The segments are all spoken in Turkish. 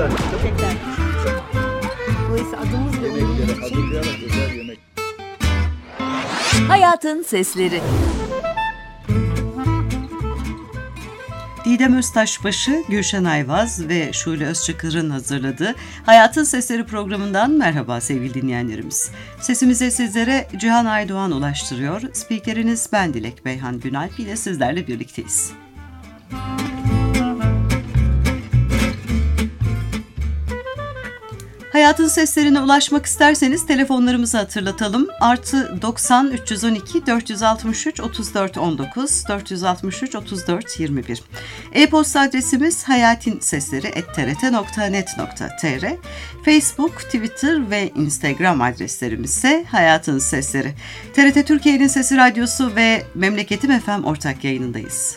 tane. Tekrar. Dolayısıyla adımız ve Yemeklere umduğumuz için hazırlayarak özel yemek. Hayatın Sesleri. Didem Öztaşbaşı, Gülşen Ayvaz ve Şule Özçakır'ın hazırladığı Hayatın Sesleri programından merhaba sevgili dinleyenlerimiz. Sesimizi sizlere Cihan Aydoğan ulaştırıyor. Spikeriniz ben Dilek Beyhan Günalp ile sizlerle birlikteyiz. Hayatın Seslerine ulaşmak isterseniz telefonlarımızı hatırlatalım. + 90 312 463 34 19 463 34 21. E-posta adresimiz hayatinsesleri@trt.net.tr. Facebook, Twitter ve Instagram adreslerimiz ise Hayatın Sesleri. TRT Türkiye'nin Sesi Radyosu ve Memleketim FM ortak yayınındayız.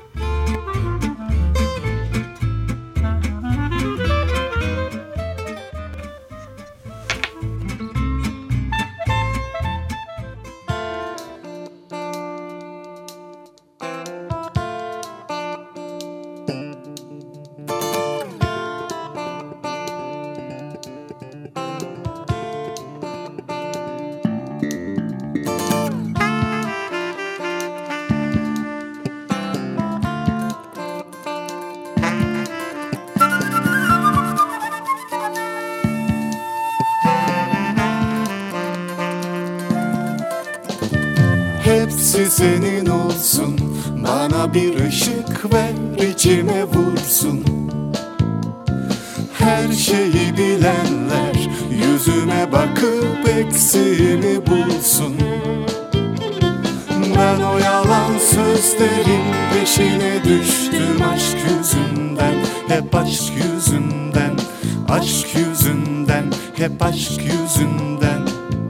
Hepsi senin olsun, bana bir ışık ver, içime vursun. Her şeyi bilenler yüzüme bakıp eksiğimi bulsun. Ben o yalan sözlerin peşine düştüm aşk yüzünden, hep aşk yüzünden, aşk yüzünden, hep aşk yüzünden.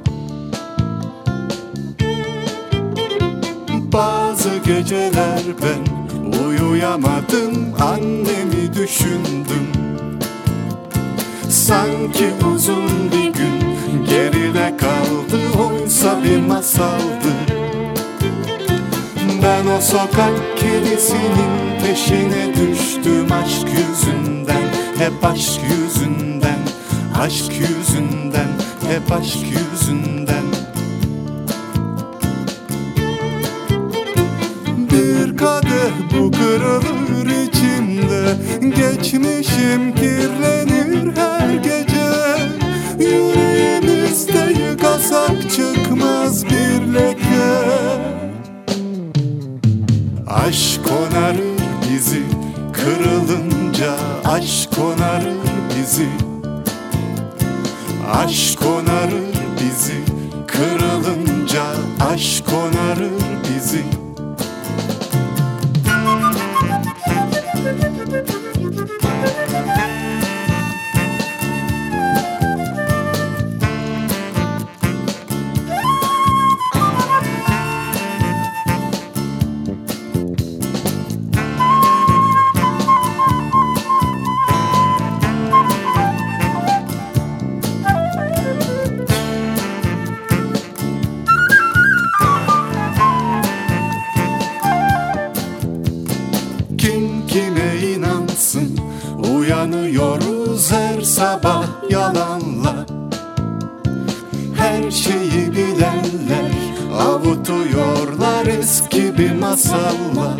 Bazı geceler ben uyuyamadım, annemi düşündüm. Sanki uzun bir gün geride kaldı, oysa bir masaldı. Ben o sokak kedisinin peşine düştüm aşk yüzünden, hep aşk yüzünden, aşk yüzünden, hep aşk yüzünden. Bir kadeh bu kırılır içimde, geçmişim kirlenir her gece. Yüreğimizde yıkasak çıkmaz bir leke. Aşk onarır bizi, kırılınca aşk onarır bizi. Aşk onarır bizi, kırılınca aşk onarır bizi. Uyanıyoruz her sabah yalanla. Her şeyi bilenler avutuyorlar eski bir masalla.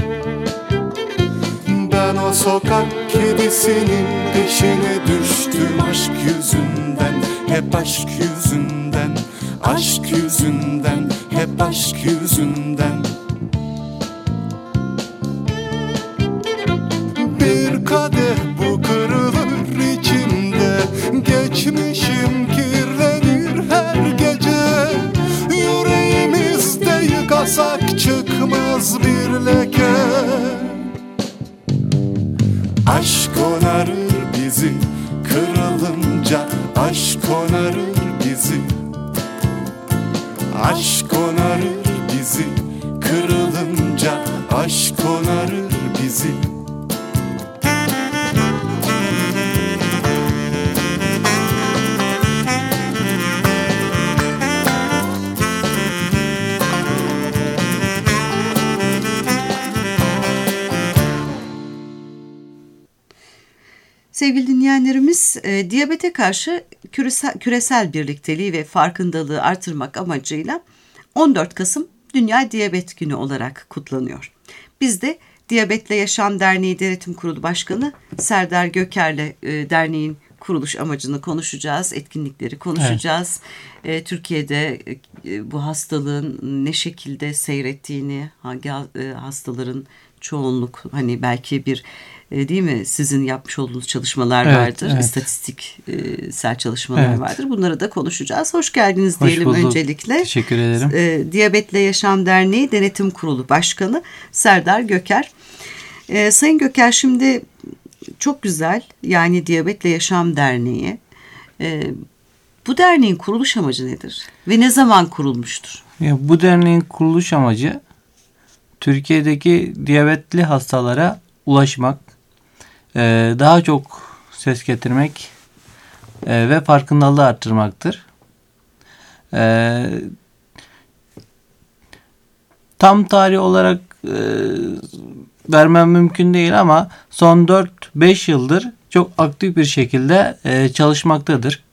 Ben o sokak kedisinin peşine düştüm aşk yüzünden, hep aşk yüzünden, aşk yüzünden, hep aşk yüzünden. Bir kadeh bu kırılır içimde, geçmişim kirlenir her gece. Yüreğimizde yıkasak çıkmaz bir leke. Aşk onarır bizi, kırılınca aşk onarır bizi. Aşk onarır bizi, kırılınca aşk onarır bizi. sevgili dinleyenlerimiz, diyabete karşı küresel birlikteliği ve farkındalığı artırmak amacıyla 14 Kasım Dünya Diyabet Günü olarak kutlanıyor. Biz de Diyabetle Yaşam Derneği Denetim Kurulu Başkanı Serdar Göker'le derneğin kuruluş amacını konuşacağız, etkinlikleri konuşacağız. Evet. Türkiye'de bu hastalığın ne şekilde seyrettiğini, hangi hastaların çoğunluk, hani belki bir değil mi, sizin yapmış olduğunuz çalışmalar vardır, evet. İstatistiksel çalışmalar vardır. Bunları da konuşacağız. Hoş geldiniz diyelim öncelikle. Teşekkür ederim. Diyabetle Yaşam Derneği Denetim Kurulu Başkanı Serdar Göker. Sayın Göker, şimdi çok güzel, yani Diyabetle Yaşam Derneği. Bu derneğin kuruluş amacı nedir ve ne zaman kurulmuştur? Bu derneğin kuruluş amacı Türkiye'deki diyabetli hastalara ulaşmak, daha çok ses getirmek ve farkındalığı arttırmaktır. Tam tarih olarak vermem mümkün değil ama son 4-5 yıldır çok aktif bir şekilde çalışmaktadır.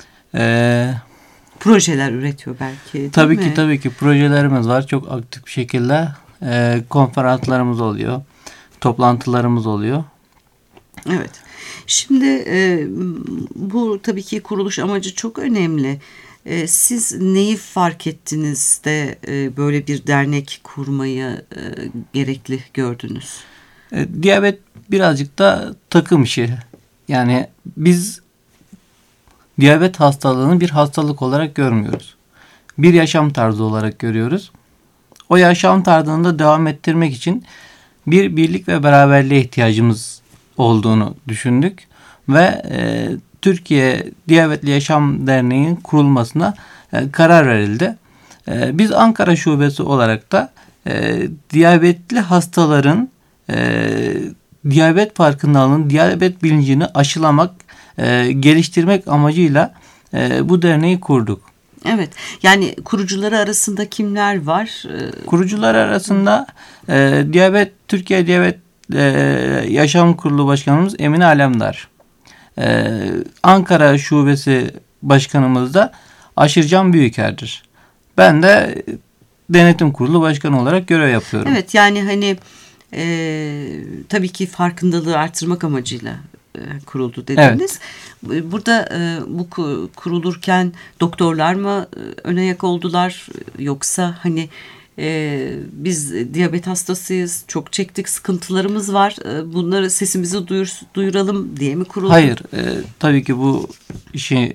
Projeler üretiyor belki. Tabii ki projelerimiz var. Çok aktif bir şekilde konferanslarımız oluyor. Toplantılarımız oluyor. Evet. Şimdi bu tabii ki kuruluş amacı çok önemli. Siz neyi fark ettiniz de böyle bir dernek kurmayı gerekli gördünüz? Diyabet birazcık da takım işi. Yani biz diyabet hastalığını bir hastalık olarak görmüyoruz. Bir yaşam tarzı olarak görüyoruz. O yaşam tarzını da devam ettirmek için bir birlik ve beraberliğe ihtiyacımız olduğunu düşündük ve Türkiye Diyabetli Yaşam Derneği'nin kurulmasına karar verildi. Biz Ankara Şubesi olarak da diyabetli hastaların diyabet farkındalığını, diyabet bilincini aşılamak, geliştirmek amacıyla bu derneği kurduk. Evet, yani kurucuları arasında kimler var? Kurucular arasında Türkiye Diyabet Yaşam Kurulu Başkanımız Emine Alemdar. Ankara Şubesi Başkanımız da Aşırcan Büyüker'dir. Ben de Denetim Kurulu Başkanı olarak görev yapıyorum. Evet, yani hani tabii ki farkındalığı artırmak amacıyla kuruldu dediniz. Evet. Burada bu kurulurken doktorlar mı ön ayak oldular, yoksa hani biz diyabet hastasıyız, çok çektik, sıkıntılarımız var, bunları sesimizi duyuralım diye mi kuruldu? Hayır, tabii ki bu işi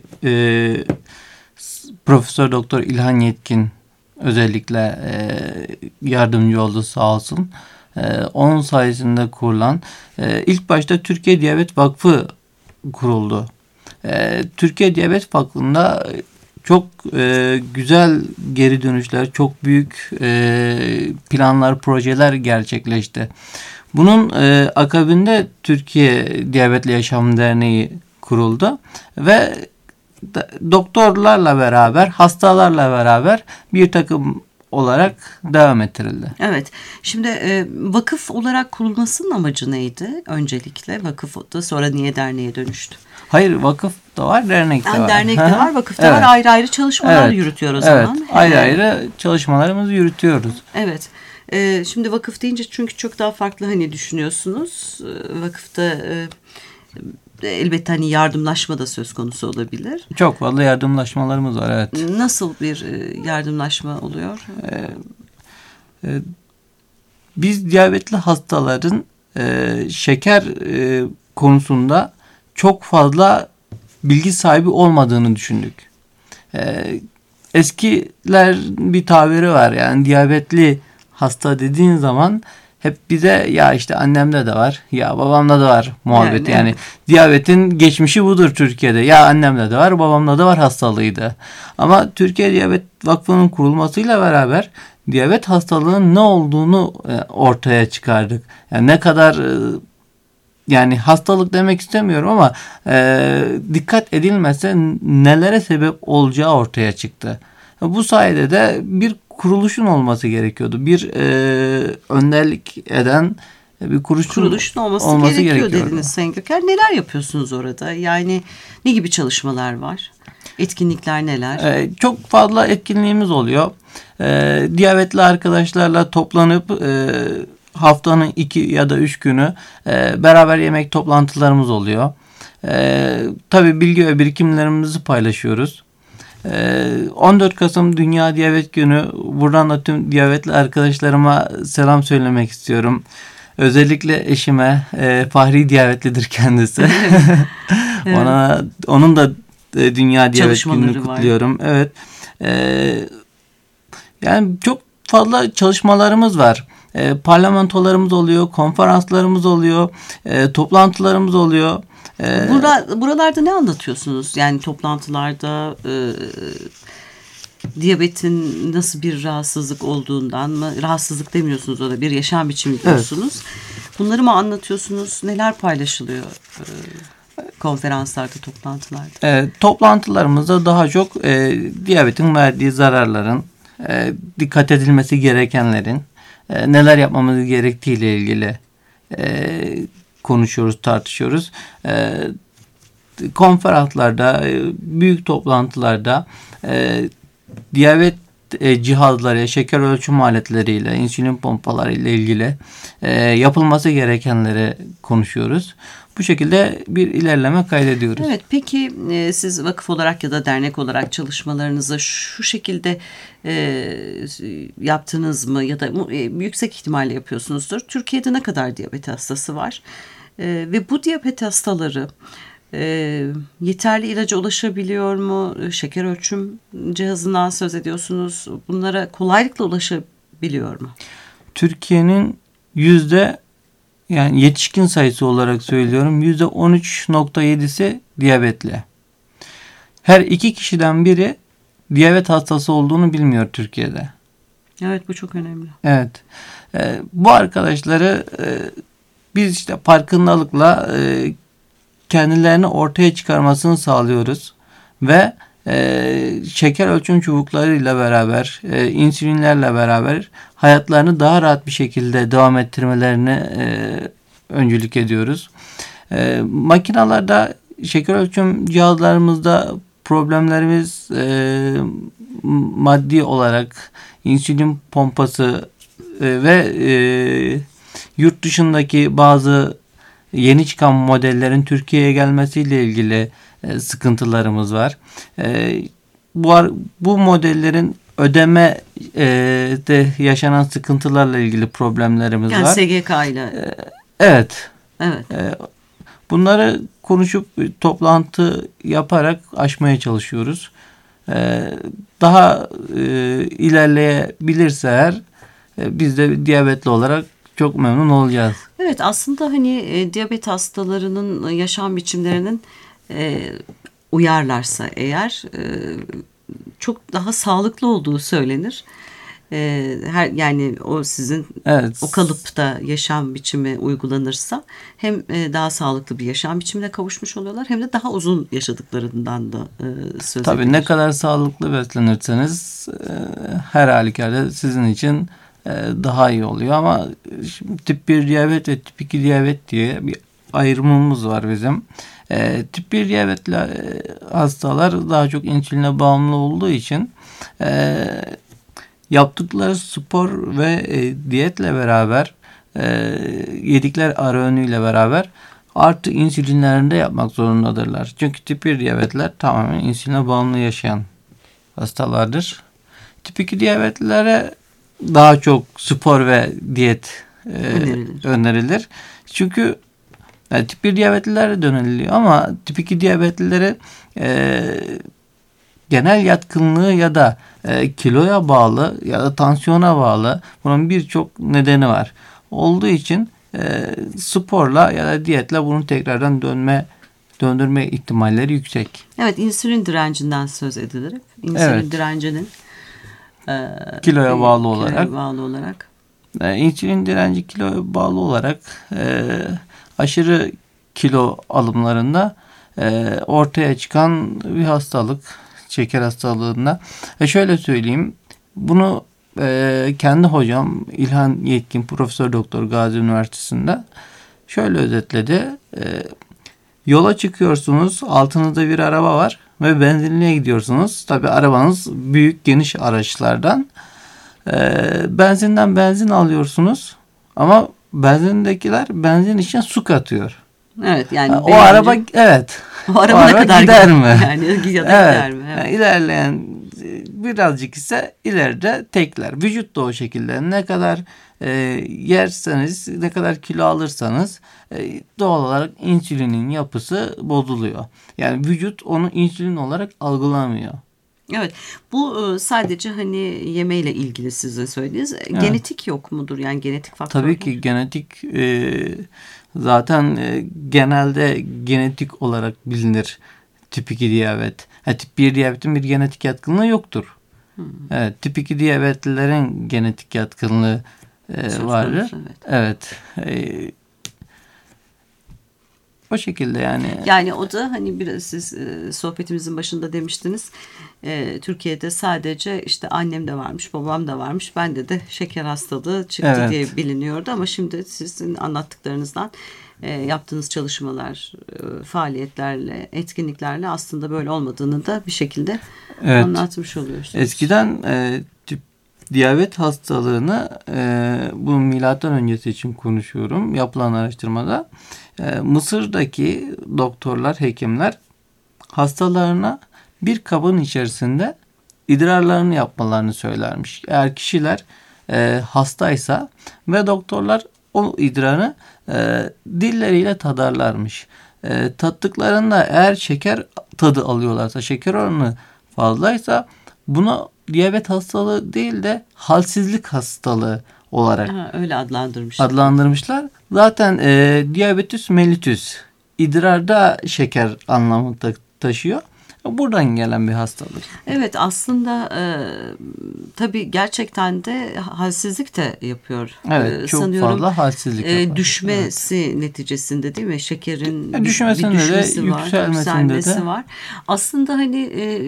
Profesör Doktor İlhan Yetkin özellikle yardımcı oldu, sağ olsun. Onun sayesinde kurulan ilk başta Türkiye Diyabet Vakfı kuruldu. Türkiye Diyabet Vakfı'nda çok güzel geri dönüşler, çok büyük planlar, projeler gerçekleşti. Bunun akabinde Türkiye Diyabetli Yaşam Derneği kuruldu ve doktorlarla beraber, hastalarla beraber bir takım olarak devam ettirildi. Evet. Şimdi vakıf olarak kurulmasının amacı neydi? Öncelikle vakıfta, sonra niye derneğe dönüştü? Hayır, vakıf da var, dernek de var. Dernek de var, vakıf da var. Ayrı ayrı çalışmalar yürütüyor o zaman. Evet, ayrı ayrı çalışmalarımızı yürütüyoruz. Evet. Şimdi vakıf deyince çünkü çok daha farklı hani düşünüyorsunuz. Vakıfta elbette hani yardımlaşma da söz konusu olabilir. Çok fazla yardımlaşmalarımız var, evet. Nasıl bir yardımlaşma oluyor? Biz diyabetli hastaların şeker konusunda çok fazla bilgi sahibi olmadığını düşündük. Eskiler bir tabiri var, yani diyabetli hasta dediğin zaman hep bize ya işte annemde de var, ya babamda da var muhabbeti. Yani diyabetin geçmişi budur Türkiye'de. Ya annemde de var, babamda da var hastalığıydı. Ama Türkiye Diyabet Vakfı'nın kurulmasıyla beraber diyabet hastalığının ne olduğunu ortaya çıkardık. Yani ne kadar yani hastalık demek istemiyorum ama dikkat edilmezse nelere sebep olacağı ortaya çıktı. Bu sayede de bir kuruluşun olması gerekiyordu. Bir önderlik eden bir kuruluşun olması gerekiyor dediniz Sayın Göker. Neler yapıyorsunuz orada? Yani ne gibi çalışmalar var? Etkinlikler neler? Çok fazla etkinliğimiz oluyor. Diyabetli arkadaşlarla toplanıp haftanın 2 ya da 3 günü beraber yemek toplantılarımız oluyor. Tabii bilgi ve birikimlerimizi paylaşıyoruz. 14 Kasım Dünya Diyabet Günü. Buradan da tüm diyabetli arkadaşlarıma selam söylemek istiyorum. Özellikle eşime, Fahri diyabetlidir kendisi. Evet. Onun da Dünya Diyabet Günü'nü kutluyorum. Var. Evet. Yani çok fazla çalışmalarımız var. Parlamentolarımız oluyor, konferanslarımız oluyor, toplantılarımız oluyor. Buralarda ne anlatıyorsunuz? Yani toplantılarda diyabetin nasıl bir rahatsızlık olduğundan mı? Rahatsızlık demiyorsunuz, o da bir yaşam biçimi diyorsunuz. Evet. Bunları mı anlatıyorsunuz? Neler paylaşılıyor konferanslarda, toplantılarda? Toplantılarımızda daha çok diyabetin verdiği zararların, dikkat edilmesi gerekenlerin, neler yapmamız gerektiğiyle ilgili konuşuyoruz, tartışıyoruz. Konferanslarda, büyük toplantılarda diyabet cihazları, şeker ölçüm aletleriyle, insülin pompalarıyla ilgili yapılması gerekenleri konuşuyoruz. Bu şekilde bir ilerleme kaydediyoruz. Evet, peki siz vakıf olarak ya da dernek olarak çalışmalarınızı şu şekilde yaptınız mı ya da yüksek ihtimalle yapıyorsunuzdur. Türkiye'de ne kadar diyabet hastası var? Ve bu diyabet hastaları yeterli ilaca ulaşabiliyor mu? Şeker ölçüm cihazından söz ediyorsunuz. Bunlara kolaylıkla ulaşabiliyor mu? Türkiye'nin yani yetişkin sayısı olarak söylüyorum, %13.7'si diyabetli. Her 2 kişiden biri diyabet hastası olduğunu bilmiyor Türkiye'de. Evet, bu çok önemli. Evet. Bu arkadaşları biz işte farkındalıkla kendilerini ortaya çıkarmasını sağlıyoruz ve şeker ölçüm çubuklarıyla beraber, insülinlerle beraber hayatlarını daha rahat bir şekilde devam ettirmelerini öncülük ediyoruz. Makinalarda, şeker ölçüm cihazlarımızda problemlerimiz maddi olarak insülin pompası ve yurt dışındaki bazı yeni çıkan modellerin Türkiye'ye gelmesiyle ilgili sıkıntılarımız var. Bu modellerin ödemede yaşanan sıkıntılarla ilgili problemlerimiz var. Yani SGK ile. Evet. Evet. Bunları konuşup toplantı yaparak aşmaya çalışıyoruz. Daha ilerleyebilirse eğer biz de diyabetli olarak çok memnun olacağız. Evet, aslında diyabet hastalarının yaşam biçimlerinin uyarlarsa eğer çok daha sağlıklı olduğu söylenir. Yani o sizin o kalıpta yaşam biçimi uygulanırsa hem daha sağlıklı bir yaşam biçimine kavuşmuş oluyorlar, hem de daha uzun yaşadıklarından da söz edilir. Tabii ne kadar sağlıklı beslenirseniz her halükarda sizin için daha iyi oluyor, ama şimdi tip 1 diyabet ve tip 2 diyabet diye bir ayrımımız var bizim. Tip 1 diyabetli hastalar daha çok insüline bağımlı olduğu için yaptıkları spor ve diyetle beraber yedikleri ara öğünüyle beraber artı insülinlerini de yapmak zorundadırlar. Çünkü tip 1 diyabetler tamamen insüline bağımlı yaşayan hastalardır. Tip 2 diyabetlilere daha çok spor ve diyet önerilir. Çünkü tip 1 diyabetlilere de öneriliyor, ama tip 2 diyabetlilere genel yatkınlığı ya da kiloya bağlı ya da tansiyona bağlı, bunun birçok nedeni var. Olduğu için sporla ya da diyetle bunu tekrardan döndürme ihtimalleri yüksek. Evet, insülin direncinden söz edilir. İnsülin direncinin kiloya bağlı olarak. İnsülin direnci kiloya bağlı olarak aşırı kilo alımlarında ortaya çıkan bir hastalık, şeker hastalığında. Şöyle söyleyeyim, bunu kendi hocam İlhan Yetkin, Profesör Doktor Gazi Üniversitesi'nde şöyle özetledi. Yola çıkıyorsunuz, altınızda bir araba var ve benzinliğe gidiyorsunuz. Tabii arabanız büyük, geniş araçlardan. Benzinden benzin alıyorsunuz ama benzindekiler benzin içine su katıyor. Evet, yani o araba evet. O araba ne kadar gider mi? Yani ya da gider mi? Evet. Yani ilerleyen birazcık ise ileride tekler. Vücut da o şekilde. Ne kadar yerseniz, ne kadar kilo alırsanız doğal olarak insülinin yapısı bozuluyor. Yani vücut onu insülin olarak algılamıyor. Evet, bu sadece hani yemeyle ilgili sizin söylediğiniz. Evet. Genetik yok mudur? Yani genetik faktör. Tabii ki genetik zaten genelde genetik olarak bilinir tip 2 diyabet. Tip 1 diyabetin bir genetik yatkınlığı yoktur. Evet, tip 2 diyabetlilerin genetik yatkınlığı vardır. Evet. O şekilde yani. Yani o da hani biraz siz sohbetimizin başında demiştiniz. Türkiye'de sadece işte annem de varmış, babam da varmış. Bende de şeker hastalığı çıktı diye biliniyordu. Ama şimdi sizin anlattıklarınızdan yaptığınız çalışmalar, faaliyetlerle, etkinliklerle aslında böyle olmadığını da bir şekilde anlatmış oluyorsunuz. Eskiden tip diyabet hastalığını bu milattan öncesi için konuşuyorum. Yapılan araştırmada Mısır'daki doktorlar, hekimler hastalarına bir kabın içerisinde idrarlarını yapmalarını söylermiş. Eğer kişiler hastaysa ve doktorlar o idrarı dilleriyle tadarlarmış. Tattıklarında eğer şeker tadı alıyorlarsa, şeker oranı fazlaysa buna diyabet hastalığı değil de halsizlik hastalığı olarak öyle adlandırmışlar. Zaten diabetes mellitus idrarda şeker anlamı taşıyor. Buradan gelen bir hastalık. Evet, aslında tabii gerçekten de halsizlik de yapıyor. Evet, çok fazla halsizlik yapıyor. Düşmesi neticesinde değil mi? Şekerin düşmesinde bir düşmesi de, var, yükselmesinde de var. Aslında hani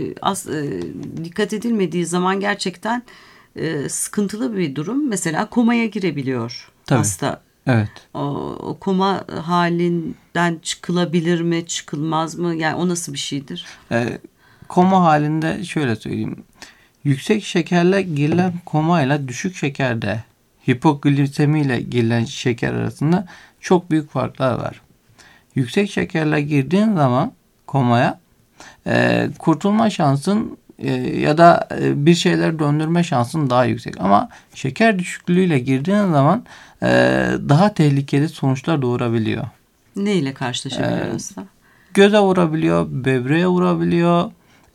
dikkat edilmediği zaman gerçekten sıkıntılı bir durum. Mesela komaya girebiliyor hasta. Evet. O koma halinden çıkılabilir mi, çıkılmaz mı? Yani o nasıl bir şeydir? Koma halinde şöyle söyleyeyim. Yüksek şekerle girilen komayla düşük şekerde hipoglisemiyle girilen şeker arasında çok büyük farklar var. Yüksek şekerle girdiğin zaman komaya kurtulma şansın ya da bir şeyler döndürme şansın daha yüksek. Ama şeker düşüklüğüyle girdiğin zaman daha tehlikeli sonuçlar doğurabiliyor. Ne ile karşılaşabiliyor hasta? Göze vurabiliyor, böbreğe vurabiliyor.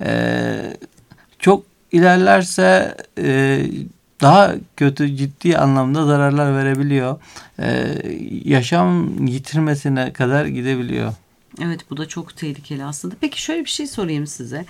Çok ilerlerse daha kötü, ciddi anlamda zararlar verebiliyor. Yaşam yitirmesine kadar gidebiliyor. Evet, bu da çok tehlikeli aslında. Peki şöyle bir şey sorayım size.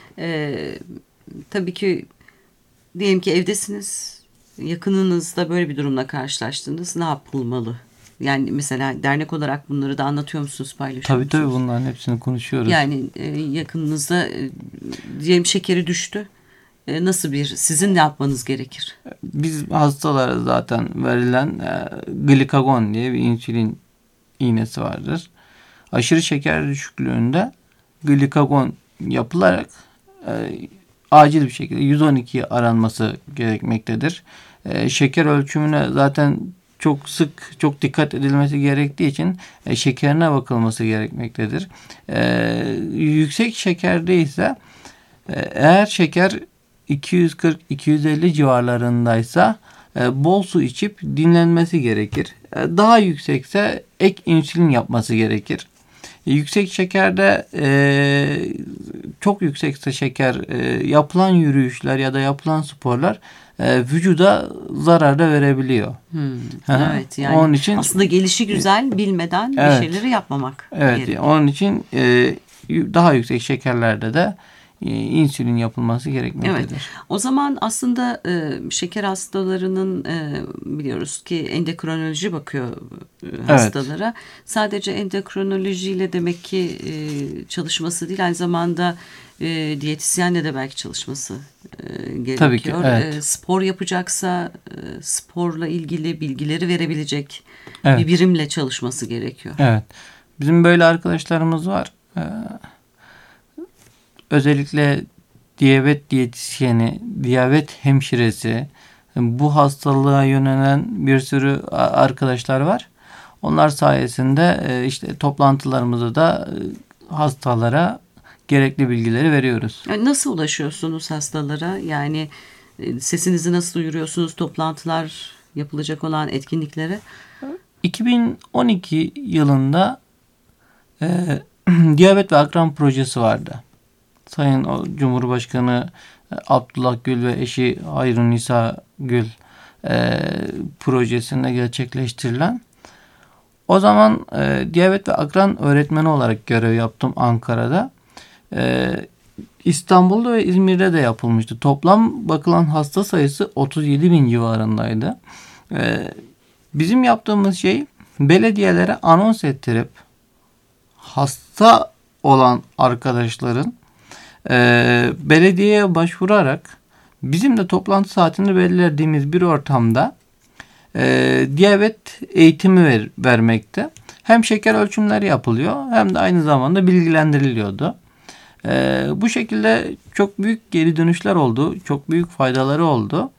Tabii ki diyelim ki evdesiniz, yakınınızda böyle bir durumla karşılaştınız. Ne yapılmalı? Yani mesela dernek olarak bunları da anlatıyor musunuz, paylaşıyor musunuz? Tabii bunların hepsini konuşuyoruz. Yani yakınınızda diyelim şekeri düştü. Sizin ne yapmanız gerekir? Biz hastalara zaten verilen glikagon diye bir insülin iğnesi vardır. Aşırı şeker düşüklüğünde glikagon yapılarak acil bir şekilde 112'ye aranması gerekmektedir. Şeker ölçümüne zaten çok sık, çok dikkat edilmesi gerektiği için şekerine bakılması gerekmektedir. Yüksek şekerde ise eğer şeker 240-250 civarlarındaysa bol su içip dinlenmesi gerekir. Daha yüksekse ek insülin yapması gerekir. Yüksek şekerde çok yüksekse şeker yapılan yürüyüşler ya da yapılan sporlar vücuda zarar da verebiliyor. Evet, yani onun için aslında gelişi güzel bilmeden bir şeyleri yapmamak gerekiyor. Onun için daha yüksek şekerlerde de insülin yapılması gerekmektedir. Evet. O zaman aslında şeker hastalarının biliyoruz ki endokrinoloji bakıyor hastalara. Evet. Sadece endokrinolojiyle demek ki çalışması değil, aynı zamanda diyetisyenle de belki çalışması gerekiyor. Tabii ki, evet. Spor yapacaksa sporla ilgili bilgileri verebilecek bir birimle çalışması gerekiyor. Evet. Bizim böyle arkadaşlarımız var. Özellikle diyabet diyetisyeni, diyabet hemşiresi, bu hastalığa yönelen bir sürü arkadaşlar var. Onlar sayesinde işte toplantılarımızda da hastalara gerekli bilgileri veriyoruz. Yani nasıl ulaşıyorsunuz hastalara? Yani sesinizi nasıl duyuruyorsunuz toplantılar yapılacak olan etkinliklere? 2012 yılında diyabet ve akran projesi vardı. Sayın Cumhurbaşkanı Abdullah Gül ve eşi Hayrunisa Gül projesinde gerçekleştirilen. O zaman diyabet ve akran öğretmeni olarak görev yaptım Ankara'da. İstanbul'da ve İzmir'de de yapılmıştı. Toplam bakılan hasta sayısı 37.000 civarındaydı. Bizim yaptığımız şey belediyelere anons ettirip hasta olan arkadaşların belediyeye başvurarak bizim de toplantı saatini belirlediğimiz bir ortamda diyabet eğitimi vermekte. Hem şeker ölçümleri yapılıyor hem de aynı zamanda bilgilendiriliyordu. Bu şekilde çok büyük geri dönüşler oldu. Çok büyük faydaları oldu.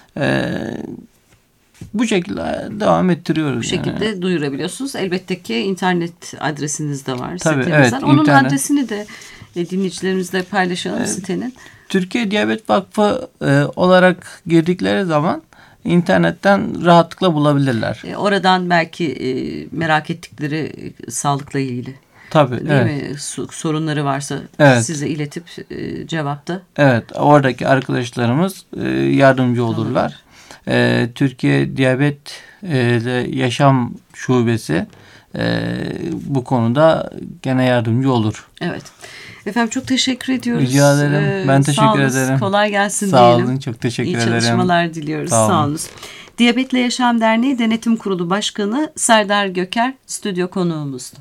Bu şekilde devam ettiriyoruz. Bu şekilde yani duyurabiliyorsunuz. Elbette ki internet adresiniz de var. Tabii, evet, onun adresini de dinleyicilerimizle paylaşalım sitenin. Türkiye Diyabet Vakfı olarak girdikleri zaman internetten rahatlıkla bulabilirler. Oradan belki merak ettikleri sağlıkla ilgili. Tabii, değil mi? Sorunları varsa size iletip cevapta. Evet, oradaki arkadaşlarımız yardımcı olurlar. Türkiye Diyabet Yaşam Şubesi bu konuda gene yardımcı olur. Evet. Efendim çok teşekkür ediyoruz. Rica ederim. Ben teşekkür ederim. Kolay gelsin diyelim. Sağ olun. Çok teşekkür ederim. İyi çalışmalar diliyoruz. Sağ olun. Diyabetle Yaşam Derneği Denetim Kurulu Başkanı Serdar Göker stüdyo konuğumuzdu.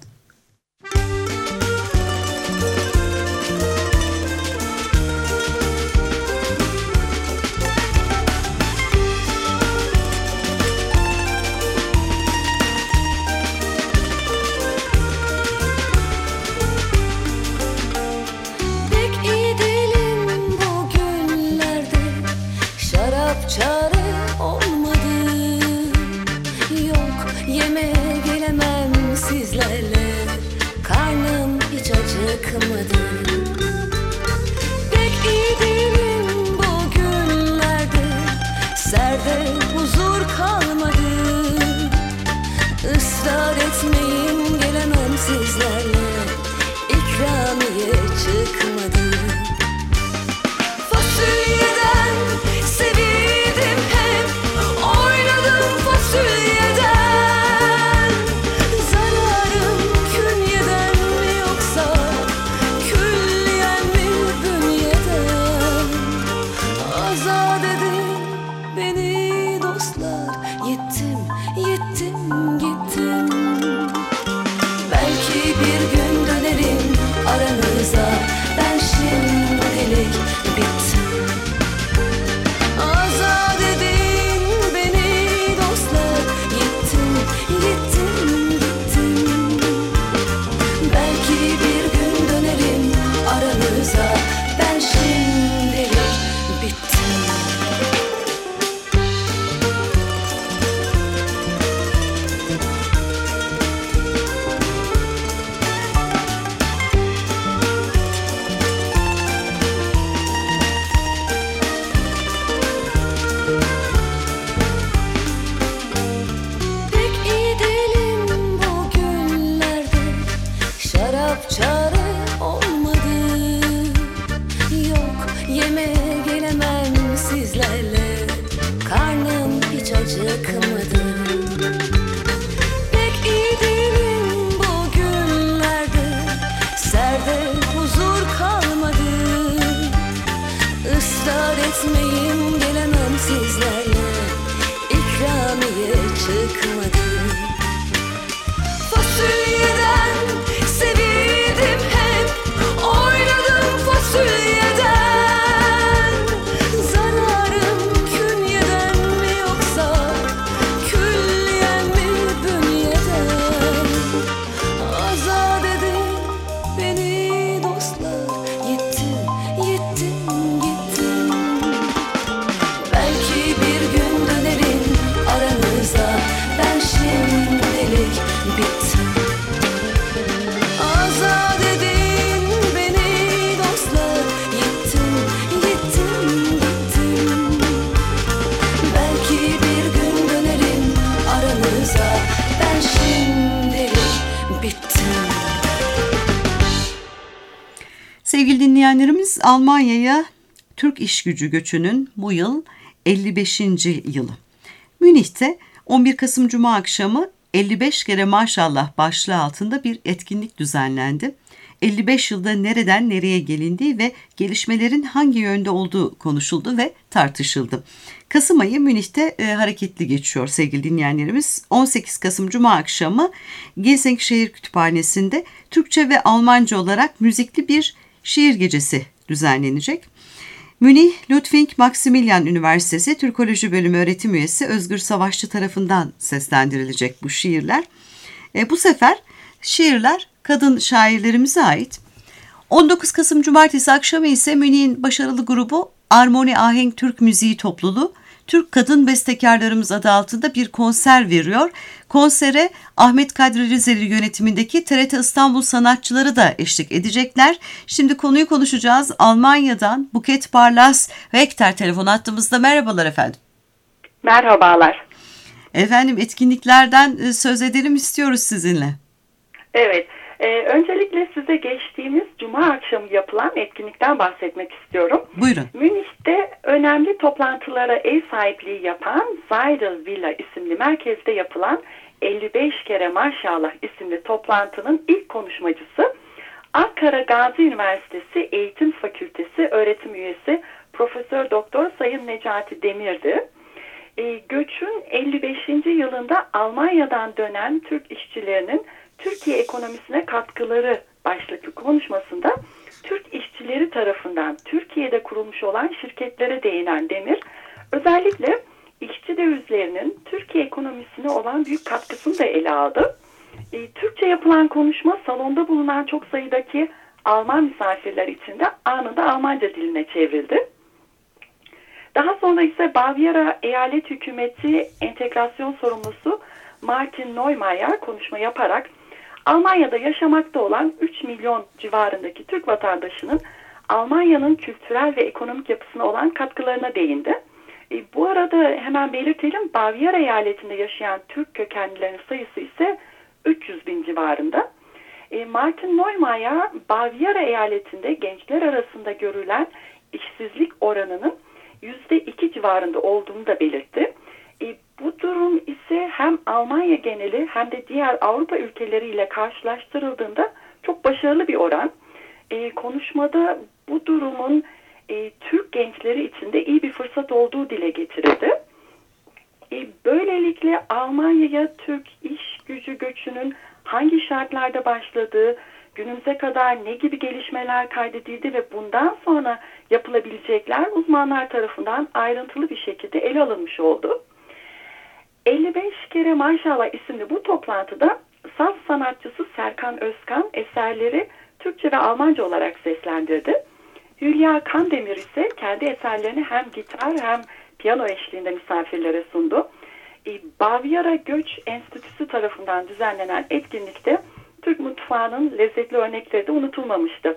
Çare olmadı, yok yemeğe gelemem sizlerle, karnım hiç acıkmadı. Pek iyi değilim bu günlerde, serde huzur kalmadı. Israr etmeyin gelemem sizlerle, ikramiye çıkmadı. Fasulyeden sevildim hep, oynadım fasulyeden. Zararım künyeden mi yoksa külliyen mi bünyeden? Azat edin beni dostlar, gittim gittim. Belki bir gün dönerim aranıza, ben şimdilik bittim. Azat edin beni dostlar, gittim Belki bir gün dönerim aranıza, ben şimdilik bittim. Pek iyi değilim bu günlerde, şarap çare olmadı. Yok yemeğe gelemem sizlerle, karnım hiç acıkmadı. Pek iyi değilim bu günlerde, serde huzur kalmadı. ikramiye çıkmadı. Fasulyeden sevildim hep, oynadım fasulyeden. Zararım künyeden mi yoksa külliyen mi bünyeden? Azat edin beni dostlar, gittim, gittim, gittim. Belki bir gün dönerim aranıza, ben şimdilik bittim. Azat edin beni dostlar, gittim, gittim, gittim. Belki bir gün dönerim aranıza, ben şimdilik bittim. Sevgili dinleyenlerimiz, Almanya'ya Türk iş gücü göçünün bu yıl 55. yılı. Münih'te 11 Kasım Cuma akşamı 55 kere maşallah başlığı altında bir etkinlik düzenlendi. 55 yılda nereden nereye gelindiği ve gelişmelerin hangi yönde olduğu konuşuldu ve tartışıldı. Kasım ayı Münih'te hareketli geçiyor sevgili dinleyenlerimiz. 18 Kasım Cuma akşamı Giesing Şehir Kütüphanesi'nde Türkçe ve Almanca olarak müzikli bir şiir gecesi düzenlenecek. Münih Ludwig Maximilian Üniversitesi Türkoloji Bölümü öğretim üyesi Özgür Savaşçı tarafından seslendirilecek bu şiirler. Bu sefer şiirler kadın şairlerimize ait. 19 Kasım Cumartesi akşamı ise Münih'in başarılı grubu Armoni Ahenk Türk Müziği Topluluğu Türk Kadın Bestekarlarımız adı altında bir konser veriyor. Konsere Ahmet Kadri Rizeli yönetimindeki TRT İstanbul sanatçıları da eşlik edecekler. Şimdi konuyu konuşacağız. Almanya'dan Buket Barlas Rekter telefon attığımızda. Merhabalar efendim. Merhabalar. Efendim, etkinliklerden söz edelim istiyoruz sizinle. Evet. Öncelikle size geçtiğimiz Cuma akşamı yapılan etkinlikten bahsetmek istiyorum. Buyurun. Münih'te önemli toplantılara ev sahipliği yapan Seidel Villa isimli merkezde yapılan 55 kere maşallah isimli toplantının ilk konuşmacısı Ankara Gazi Üniversitesi Eğitim Fakültesi öğretim üyesi Profesör Doktor Sayın Necati Demir'di. Göçün 55. yılında Almanya'dan dönen Türk işçilerinin Türkiye ekonomisine katkıları başlıklı konuşmasında Türk işçileri tarafından Türkiye'de kurulmuş olan şirketlere değinen Demir, özellikle işçi dövizlerinin Türkiye ekonomisine olan büyük katkısını da ele aldı. Türkçe yapılan konuşma salonda bulunan çok sayıdaki Alman misafirler için de anında Almanca diline çevrildi. Daha sonra ise Bavyera Eyalet Hükümeti Entegrasyon Sorumlusu Martin Neumayer konuşma yaparak Almanya'da yaşamakta olan 3 milyon civarındaki Türk vatandaşının Almanya'nın kültürel ve ekonomik yapısına olan katkılarına değindi. Bu arada hemen belirtelim, Bavyera eyaletinde yaşayan Türk kökenlilerin sayısı ise 300 bin civarında. Martin Neumayer, Bavyera eyaletinde gençler arasında görülen işsizlik oranının %2 civarında olduğunu da belirtti. Bu durum ise hem Almanya geneli hem de diğer Avrupa ülkeleriyle karşılaştırıldığında çok başarılı bir oran. Konuşmada bu durumun Türk gençleri için de iyi bir fırsat olduğu dile getirildi. Böylelikle Almanya'ya Türk iş gücü göçünün hangi şartlarda başladığı, günümüze kadar ne gibi gelişmeler kaydedildi ve bundan sonra yapılabilecekler uzmanlar tarafından ayrıntılı bir şekilde ele alınmış oldu. 55 kere maşallah isimli bu toplantıda saz sanatçısı Serkan Özkan eserleri Türkçe ve Almanca olarak seslendirdi. Hülya Kandemir ise kendi eserlerini hem gitar hem piyano eşliğinde misafirlere sundu. Bavyera Göç Enstitüsü tarafından düzenlenen etkinlikte Türk mutfağının lezzetli örnekleri de unutulmamıştı.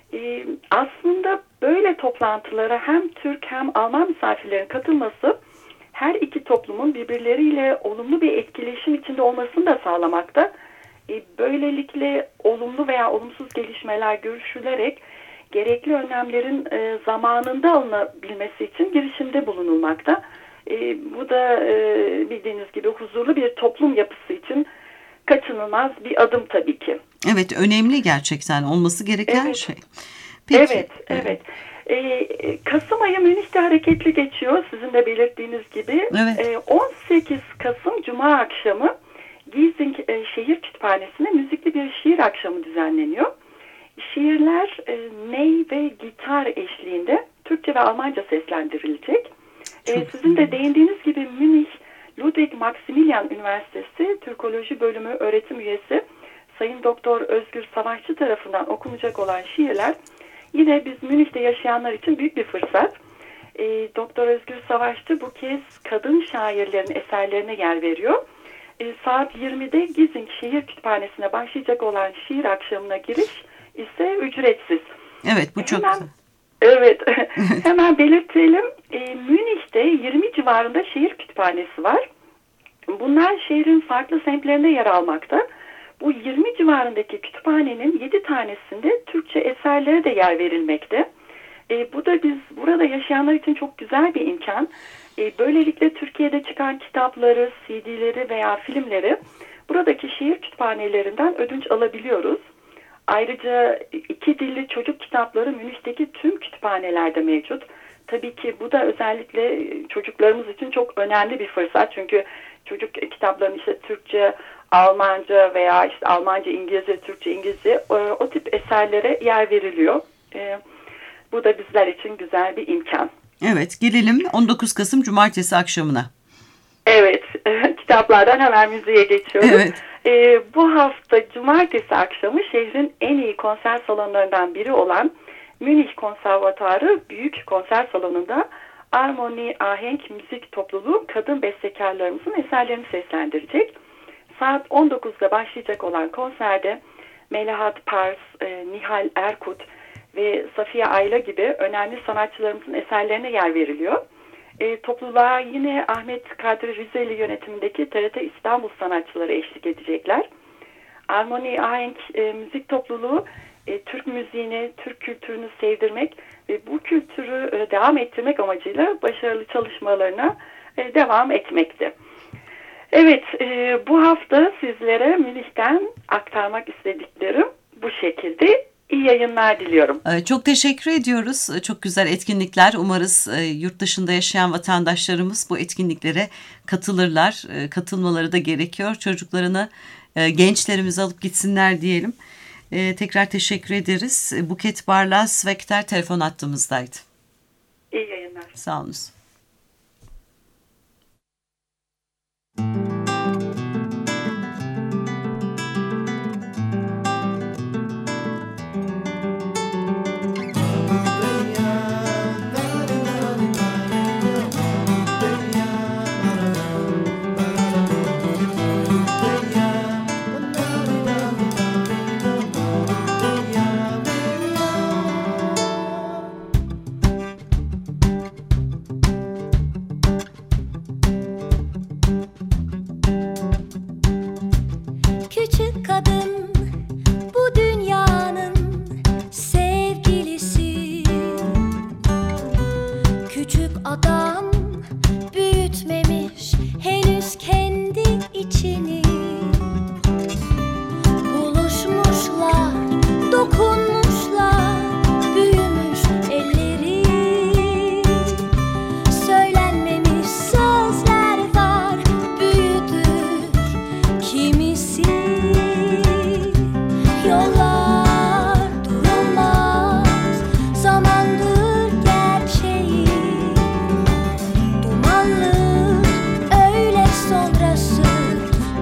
Aslında böyle toplantılara hem Türk hem Alman misafirlerin katılması her iki toplumun birbirleriyle olumlu bir etkileşim içinde olmasını da sağlamakta. Böylelikle olumlu veya olumsuz gelişmeler görüşülerek gerekli önlemlerin zamanında alınabilmesi için girişimde bulunulmakta. Bu da bildiğiniz gibi huzurlu bir toplum yapısı için kaçınılmaz bir adım tabii ki. Evet, önemli, gerçekten olması gereken şey. Peki. Evet. Kasım ayı Münih'te hareketli geçiyor sizin de belirttiğiniz gibi. Evet. 18 Kasım Cuma akşamı Giesing Şehir Kütüphanesi'nde müzikli bir şiir akşamı düzenleniyor. Şiirler ney ve gitar eşliğinde Türkçe ve Almanca seslendirilecek. Sizin de değindiğiniz gibi Münih Ludwig Maximilian Üniversitesi Türkoloji Bölümü öğretim üyesi Sayın Doktor Özgür Savaşçı tarafından okunacak olan şiirler yine biz Münih'te yaşayanlar için büyük bir fırsat. Doktor Özgür Savaşçı bu kez kadın şairlerin eserlerine yer veriyor. Saat 20'de Giesing Şehir Kütüphanesi'ne başlayacak olan şiir akşamına giriş ise ücretsiz. Evet, bu çok güzel. Evet, hemen belirtelim. Münih'te 20 civarında şehir kütüphanesi var. Bunlar şehrin farklı semtlerinde yer almakta. Bu 20 civarındaki kütüphanenin 7 tanesinde Türkçe eserlere de yer verilmekte. Bu da biz burada yaşayanlar için çok güzel bir imkan. Böylelikle Türkiye'de çıkan kitapları, CD'leri veya filmleri buradaki şehir kütüphanelerinden ödünç alabiliyoruz. Ayrıca 2 dilli çocuk kitapları Münih'teki tüm kütüphanelerde mevcut. Tabii ki bu da özellikle çocuklarımız için çok önemli bir fırsat. Çünkü çocuk kitaplarının işte Türkçe, Almanca veya işte Almanca, İngilizce, Türkçe, İngilizce o tip eserlere yer veriliyor. Bu da bizler için güzel bir imkan. Evet, gelelim 19 Kasım Cumartesi akşamına. Evet, kitaplardan hemen müziğe geçiyoruz. Evet. Bu hafta Cumartesi akşamı şehrin en iyi konser salonlarından biri olan Münih Konservatuarı Büyük Konser Salonu'nda Armoni Ahenk Müzik Topluluğu kadın bestekarlarımızın eserlerini seslendirecek. Saat 19'da başlayacak olan konserde Melahat Pars, Nihal Erkut ve Safiye Ayla gibi önemli sanatçılarımızın eserlerine yer veriliyor. Topluluğa yine Ahmet Kadri Rizeli yönetimindeki TRT İstanbul sanatçıları eşlik edecekler. Armoni Ahenk Müzik Topluluğu Türk müziğini, Türk kültürünü sevdirmek ve bu kültürü devam ettirmek amacıyla başarılı çalışmalarına devam etmekte. Evet, bu hafta sizlere Münih'ten aktarmak istediklerim bu şekilde. İyi yayınlar diliyorum. Çok teşekkür ediyoruz. Çok güzel etkinlikler. Umarız yurt dışında yaşayan vatandaşlarımız bu etkinliklere katılırlar. Katılmaları da gerekiyor. Çocuklarını, gençlerimizi alıp gitsinler diyelim. Tekrar teşekkür ederiz. Buket Barlas Svekter telefon hattımızdaydı. İyi yayınlar. Sağ olunuz. Küçük kadın bu dünyanın sevgilisi. Küçük adam büyütmemiş henüz kendi içini. Buluşmuşlar, dokunmuşlar, büyümüş elleri. Söylenmemiş sözler var, büyüdür kimisi. Yollar durulmaz, zamandır gerçeği. Dumanlı öğle sonrası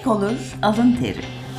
Emek olur alın teri.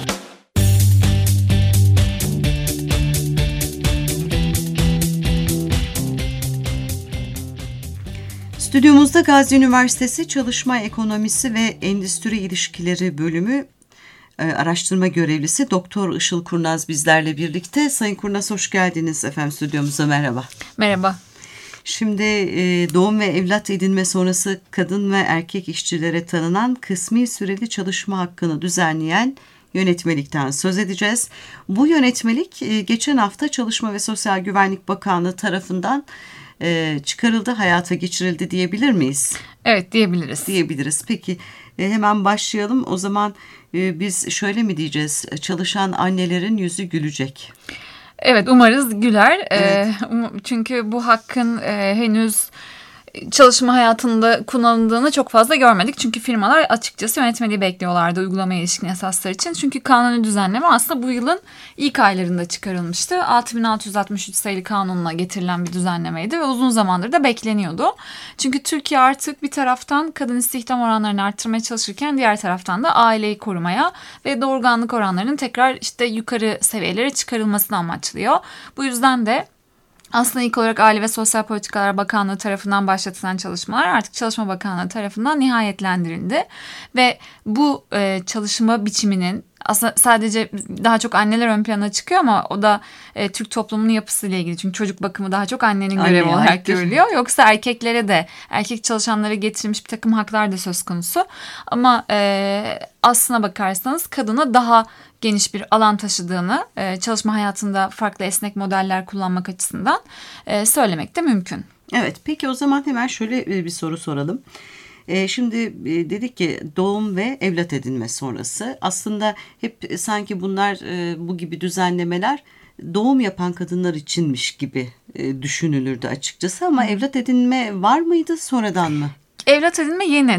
Stüdyomuzda Gazi Üniversitesi Çalışma Ekonomisi ve Endüstri İlişkileri Bölümü araştırma görevlisi Doktor Işıl Kurnaz bizlerle birlikte. Sayın Kurnaz, hoş geldiniz efendim stüdyomuza. Merhaba. Merhaba. Şimdi doğum ve evlat edinme sonrası kadın ve erkek işçilere tanınan kısmi süreli çalışma hakkını düzenleyen yönetmelikten söz edeceğiz. Bu yönetmelik geçen hafta Çalışma ve Sosyal Güvenlik Bakanlığı tarafından çıkarıldı, hayata geçirildi diyebilir miyiz? Evet, diyebiliriz. Diyebiliriz. Peki hemen başlayalım. O zaman biz şöyle mi diyeceğiz? Çalışan annelerin yüzü gülecek. Evet, umarız güler. Evet. Çünkü bu hakkın henüz çalışma hayatında kullanıldığını çok fazla görmedik. Çünkü firmalar açıkçası yönetmeliği bekliyorlardı uygulamaya ilişkin esaslar için. Çünkü kanuni düzenleme aslında bu yılın ilk aylarında çıkarılmıştı. 6663 sayılı kanunla getirilen bir düzenlemeydi ve uzun zamandır da bekleniyordu. Çünkü Türkiye artık bir taraftan kadın istihdam oranlarını arttırmaya çalışırken diğer taraftan da aileyi korumaya ve doğurganlık oranlarının tekrar işte yukarı seviyelere çıkarılmasını amaçlıyor. Bu yüzden de aslında ilk olarak Aile ve Sosyal Politikalar Bakanlığı tarafından başlatılan çalışmalar artık Çalışma Bakanlığı tarafından nihayetlendirildi. Ve bu çalışma biçiminin aslında sadece daha çok anneler ön plana çıkıyor ama o da Türk toplumunun yapısıyla ilgili. Çünkü çocuk bakımı daha çok annenin görevi olarak görülüyor. Yoksa erkeklere de, erkek çalışanlara getirilmiş bir takım haklar da söz konusu. Ama aslına bakarsanız kadına daha geniş bir alan taşıdığını, çalışma hayatında farklı esnek modeller kullanmak açısından söylemek de mümkün. Evet, peki o zaman hemen şöyle bir soru soralım. Şimdi dedik ki doğum ve evlat edinme sonrası aslında hep sanki bunlar bu gibi düzenlemeler doğum yapan kadınlar içinmiş gibi düşünülürdü açıkçası ama evlat edinme var mıydı sonradan mı? Evlat edinme yeni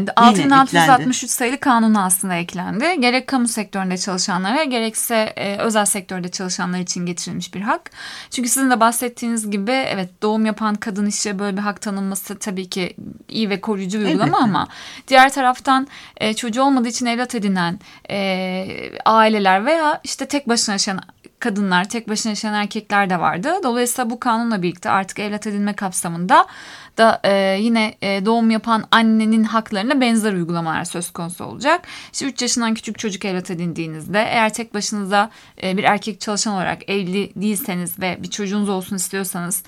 6663 sayılı kanuna aslında eklendi. Gerek kamu sektöründe çalışanlara gerekse özel sektörde çalışanlar için getirilmiş bir hak. Çünkü sizin de bahsettiğiniz gibi evet doğum yapan kadın işçiye böyle bir hak tanınması tabii ki iyi ve koruyucu bir uygulama ama diğer taraftan çocuğu olmadığı için evlat edinen aileler veya işte tek başına yaşayan kadınlar, tek başına yaşayan erkekler de vardı. Dolayısıyla bu kanunla birlikte artık evlat edinme kapsamında da yine doğum yapan annenin haklarına benzer uygulamalar söz konusu olacak. İşte 3 yaşından küçük çocuk evlat edindiğinizde eğer tek başınıza bir erkek çalışan olarak evli değilseniz ve bir çocuğunuz olsun istiyorsanız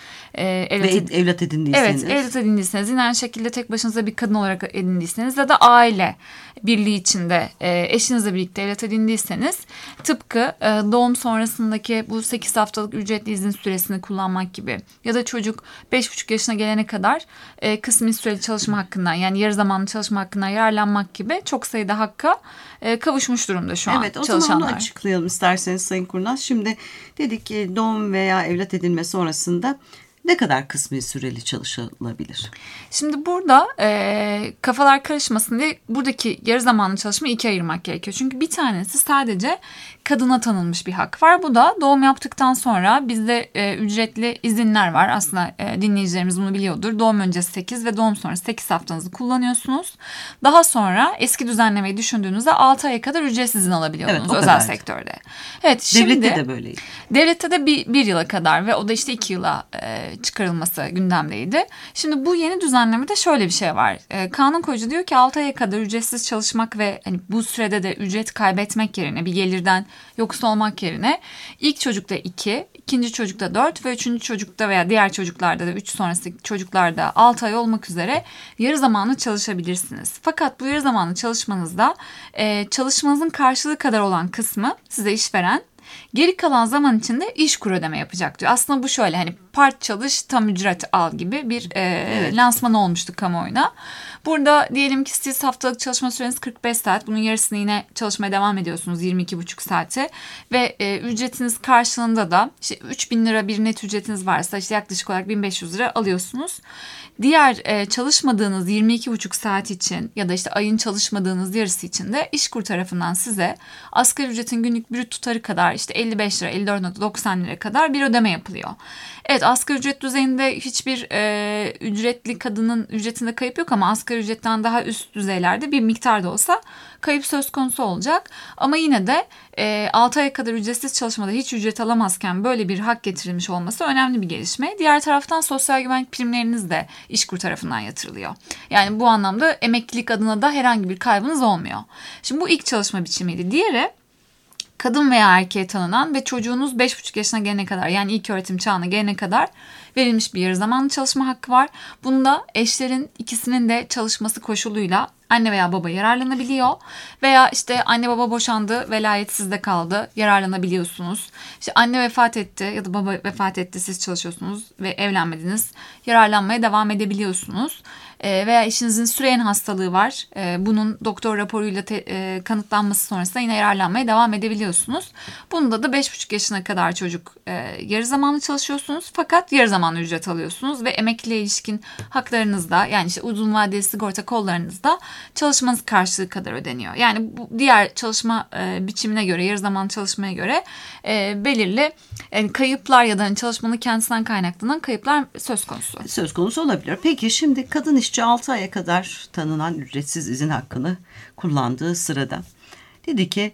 evlat edindiyseniz. Evet, evlat edindiyseniz yine aynı şekilde tek başınıza bir kadın olarak edindiyseniz ya da aile birliği içinde eşinizle birlikte evlat edindiyseniz tıpkı doğum sonrasındaki bu 8 haftalık ücretli izin süresini kullanmak gibi ya da çocuk 5,5 yaşına gelene kadar kısmi süreli çalışma hakkından yani yarı zamanlı çalışma hakkından yararlanmak gibi çok sayıda hakka kavuşmuş durumda şu an çalışanlar. Evet, o zaman onu açıklayalım isterseniz Sayın Kurnaz. Şimdi dedik ki doğum veya evlat edinme sonrasında ne kadar kısmi süreli çalışılabilir? Şimdi burada kafalar karışmasın diye buradaki yarı zamanlı çalışmayı ikiye ayırmak gerekiyor. Çünkü bir tanesi sadece kadına tanınmış bir hak var. Bu da doğum yaptıktan sonra bizde ücretli izinler var. Aslında dinleyicilerimiz bunu biliyordur. Doğum öncesi 8 ve doğum sonrası 8 haftanızı kullanıyorsunuz. Daha sonra eski düzenlemeyi düşündüğünüzde 6 aya kadar ücretsiz izin alabiliyordunuz özel sektörde. Evet, şimdi devlette de böyleydi. Devlette de bir yıla kadar ve o da işte 2 yıla çıkarılması gündemdeydi. Şimdi bu yeni düzenlemede şöyle bir şey var. Kanun koyucu diyor ki 6 aya kadar ücretsiz çalışmak ve hani bu sürede de ücret kaybetmek yerine bir gelirden yoksun olmak yerine ilk çocukta 2, ikinci çocukta 4 ve üçüncü çocukta veya diğer çocuklarda da 3 sonrası çocuklarda 6 ay olmak üzere yarı zamanlı çalışabilirsiniz. Fakat bu yarı zamanlı çalışmanızda çalışmanızın karşılığı kadar olan kısmı size işveren geri kalan zaman içinde işkur ödeme yapacak diyor. Aslında bu şöyle hani part çalış tam ücret al gibi bir lansman olmuştu kamuoyuna. Burada diyelim ki siz haftalık çalışma süreniz 45 saat. Bunun yarısını yine çalışmaya devam ediyorsunuz 22,5 saati. Ve ücretiniz karşılığında da işte 3.000 lira bir net ücretiniz varsa işte yaklaşık olarak 1.500 lira alıyorsunuz. Diğer çalışmadığınız 22,5 saat için ya da işte ayın çalışmadığınız yarısı için de İşkur tarafından size asgari ücretin günlük brüt tutarı kadar işte 55 lira 54,90 lira kadar bir ödeme yapılıyor. Evet, Evet, asgari ücret düzeyinde hiçbir ücretli kadının ücretinde kayıp yok ama asgari ücretten daha üst düzeylerde bir miktar da olsa kayıp söz konusu olacak. Ama yine de 6 aya kadar ücretsiz çalışmada hiç ücret alamazken böyle bir hak getirilmiş olması önemli bir gelişme. Diğer taraftan sosyal güvenlik primleriniz de İşkur tarafından yatırılıyor. Yani bu anlamda emeklilik adına da herhangi bir kaybınız olmuyor. Şimdi bu ilk çalışma biçimiydi. Diğeri, kadın veya erkeğe tanınan ve çocuğunuz 5,5 yaşına gelene kadar, yani ilköğretim çağına gelene kadar verilmiş bir yarı zamanlı çalışma hakkı var. Bunda eşlerin ikisinin de çalışması koşuluyla anne veya baba yararlanabiliyor. Veya işte anne baba boşandı, velayet sizde kaldı, yararlanabiliyorsunuz. İşte anne vefat etti ya da baba vefat etti, siz çalışıyorsunuz ve evlenmediniz, yararlanmaya devam edebiliyorsunuz. Veya eşinizin süreyen hastalığı var. Bunun doktor raporuyla kanıtlanması sonrasında yine yararlanmaya devam edebiliyorsunuz. Bunda da 5,5 yaşına kadar çocuk yarı zamanlı çalışıyorsunuz. Fakat yarı zamanlı ücret alıyorsunuz ve emekliliğe ilişkin haklarınızda, yani işte uzun vadeli sigorta kollarınızda çalışmanız karşılığı kadar ödeniyor. Yani bu diğer çalışma biçimine göre, yarı zamanlı çalışmaya göre belirli kayıplar ya da çalışmanın kendisinden kaynaklanan kayıplar söz konusu. Söz konusu olabilir. Peki şimdi kadın işçi 6 aya kadar tanınan ücretsiz izin hakkını kullandığı sırada dedi ki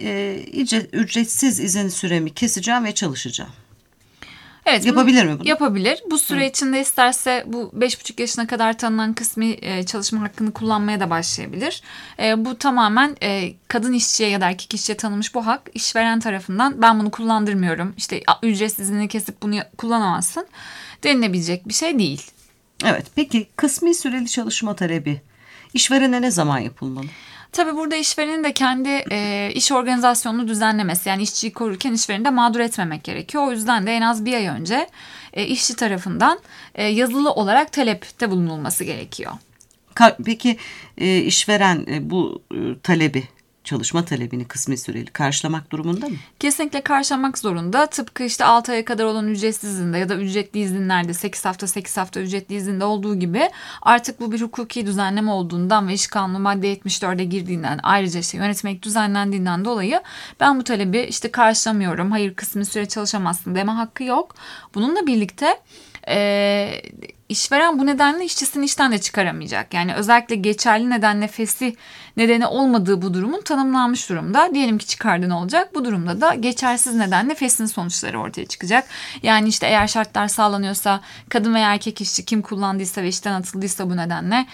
ücretsiz izin süremi keseceğim ve çalışacağım. Evet, yapabilir mi bunu? Yapabilir. Bu süre içinde isterse bu 5,5 yaşına kadar tanınan kısmi çalışma hakkını kullanmaya da başlayabilir. Bu tamamen kadın işçiye ya da erkek işçiye tanınmış bu hak işveren tarafından ben bunu kullandırmıyorum, İşte ücretsiz izni kesip bunu kullanamazsın denilebilecek bir şey değil. Evet, peki kısmi süreli çalışma talebi işverene ne zaman yapılmalı? Tabii burada işverenin de kendi iş organizasyonunu düzenlemesi, yani işçiyi korurken işvereni de mağdur etmemek gerekiyor. O yüzden de en az bir ay önce işçi tarafından yazılı olarak talepte bulunulması gerekiyor. Peki işveren bu talebi, çalışma talebini kısmi süreli karşılamak durumunda mı? Kesinlikle karşılamak zorunda. Tıpkı işte 6 aya kadar olan ücretsiz izinde ya da ücretli izinlerde 8 hafta ücretli izinde olduğu gibi artık bu bir hukuki düzenleme olduğundan ve İş Kanunu madde 74'e girdiğinden, ayrıca işte yönetmelik düzenlendiğinden dolayı ben bu talebi işte karşılamıyorum, hayır kısmi süre çalışamazsın deme hakkı yok. Bununla birlikte işveren bu nedenle işçisini işten de çıkaramayacak. Yani özellikle geçerli nedenle fesih nedeni olmadığı bu durumun tanımlanmış durumda. Diyelim ki çıkardı, ne olacak? Bu durumda da geçersiz nedenle feshin sonuçları ortaya çıkacak. Yani işte eğer şartlar sağlanıyorsa kadın veya erkek işçi kim kullandıysa ve işten atıldıysa bu nedenle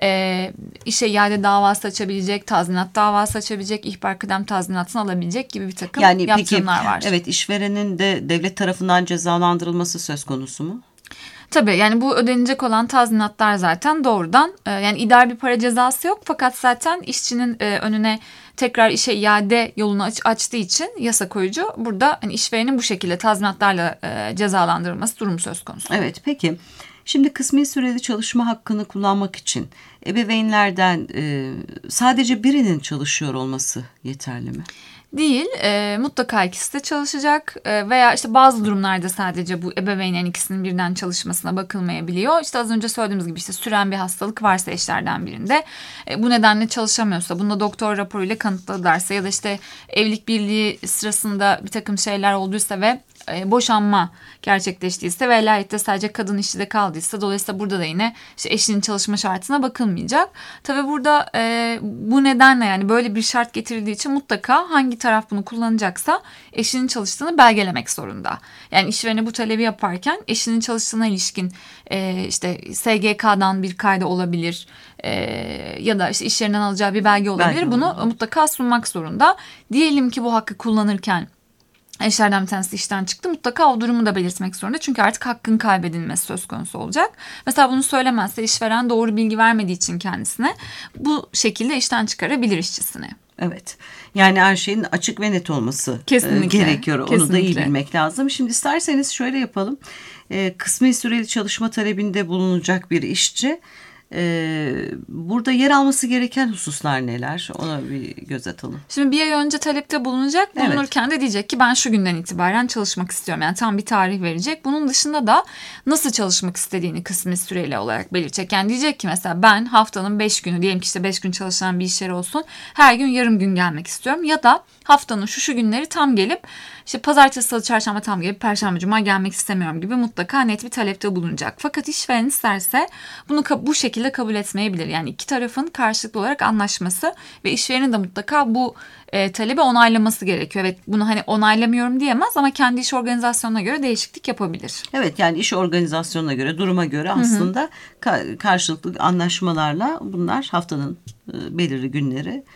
işe iade davası açabilecek, tazminat davası açabilecek, ihbar kıdem tazminatını alabilecek gibi bir takım yaptırımlar var. Evet, işverenin de devlet tarafından cezalandırılması söz konusu mu? Tabii, yani bu ödenecek olan tazminatlar zaten doğrudan yani idari bir para cezası yok, fakat zaten işçinin önüne tekrar işe iade yolunu açtığı için yasa koyucu burada hani işverenin bu şekilde tazminatlarla cezalandırılması durum söz konusu. Evet, peki şimdi kısmi süreli çalışma hakkını kullanmak için ebeveynlerden sadece birinin çalışıyor olması yeterli mi? Değil, mutlaka ikisi de çalışacak veya işte bazı durumlarda sadece bu ebeveynlerin ikisinin birden çalışmasına bakılmayabiliyor. İşte az önce söylediğimiz gibi işte süren bir hastalık varsa eşlerden birinde bu nedenle çalışamıyorsa, bunda doktor raporuyla kanıtladılarsa ya da işte evlilik birliği sırasında bir takım şeyler olduysa ve boşanma gerçekleştiyse ve velayette sadece kadın işçide kaldıysa, dolayısıyla burada da yine işte eşinin çalışma şartına bakılmayacak. Tabii burada bu nedenle, yani böyle bir şart getirildiği için mutlaka hangi taraf bunu kullanacaksa eşinin çalıştığını belgelemek zorunda. Yani işverene bu talebi yaparken eşinin çalıştığına ilişkin işte SGK'dan bir kaydı olabilir ya da işte iş yerinden alacağı bir belge olabilir. Bunu mutlaka sunmak zorunda. Diyelim ki bu hakkı kullanırken eşlerden bir tanesi işten çıktı, mutlaka o durumu da belirtmek zorunda. Çünkü artık hakkın kaybedilmesi söz konusu olacak. Mesela bunu söylemezse işveren doğru bilgi vermediği için kendisine bu şekilde işten çıkarabilir işçisini. Evet, yani her şeyin açık ve net olması gerekiyor. Onu Kesinlikle. da iyi bilmek lazım. Şimdi isterseniz şöyle yapalım. Kısmi süreli çalışma talebinde bulunacak bir işçi Burada yer alması gereken hususlar neler? Ona bir göz atalım. Şimdi bir ay önce talepte bulunacak. Bulunurken de diyecek ki ben şu günden itibaren çalışmak istiyorum. Yani tam bir tarih verecek. Bunun dışında da nasıl çalışmak istediğini kısmi süreli olarak belirtecek. Yani diyecek ki mesela ben haftanın 5 günü, diyelim ki işte 5 gün çalışan bir iş yeri olsun. Her gün yarım gün gelmek istiyorum. Ya da haftanın şu günleri tam gelip işte pazartesi, salı, çarşamba tam gelip perşembe, cuma gelmek istemiyorum gibi mutlaka net bir talepte bulunacak. Fakat işveren isterse bunu bu şekilde kabul etmeyebilir. Yani iki tarafın karşılıklı olarak anlaşması ve işverenin de mutlaka bu talebi onaylaması gerekiyor. Evet, bunu hani onaylamıyorum diyemez ama kendi iş organizasyonuna göre değişiklik yapabilir. Evet, yani iş organizasyonuna göre, duruma göre aslında karşılıklı anlaşmalarla bunlar haftanın belirli günleri